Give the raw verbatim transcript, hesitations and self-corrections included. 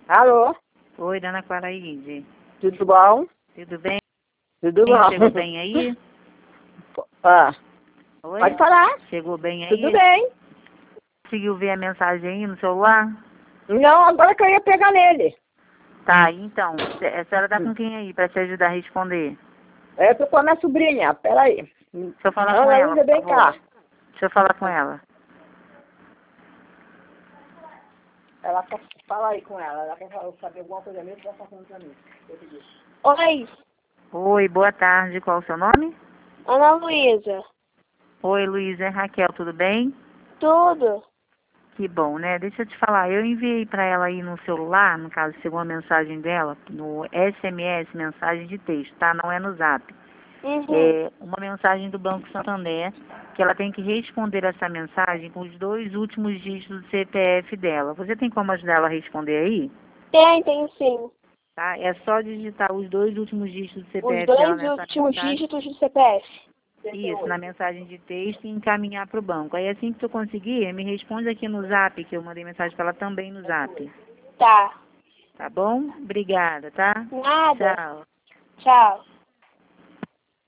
Alô? Oi, dona Claraide. Tudo bom? Tudo bem? Tudo bom. Chegou bem aí? Ah, Oi? pode falar? Chegou bem aí? Tudo bem. Conseguiu ver a mensagem aí no celular? Não, agora que eu ia pegar nele. Tá, então, a senhora tá com quem aí pra te ajudar a responder? É, eu tô com a minha sobrinha, peraí. Deixa eu falar Ana com ela, Luísa, por vem favor. cá. Deixa eu falar com ela. Ela quer, fala aí com ela, ela quer saber alguma coisa mesmo que ela tá falando pra mim. Oi, Oi, boa tarde. Qual o seu nome? Ana Luísa. Oi, Luísa. É Raquel, tudo bem? Tudo? Que bom, né? Deixa eu te falar, eu enviei para ela aí no celular, no caso, chegou uma mensagem dela, no S M S, mensagem de texto, tá? Não é no Zap. Uhum. É uma mensagem do Banco Santander, que ela tem que responder essa mensagem com os dois últimos dígitos do C P F dela. Você tem como ajudar ela a responder aí? Tem, tem sim. Tá? É só digitar os dois últimos dígitos do C P F Os dela dois nessa últimos mensagem. dígitos do C P F. Isso, na mensagem de texto e encaminhar para o banco. Aí assim que tu conseguir, me responde aqui no Zap, que eu mandei mensagem para ela também no Zap. Tá. Tá bom? Obrigada, tá? Nada. Tchau. Tchau.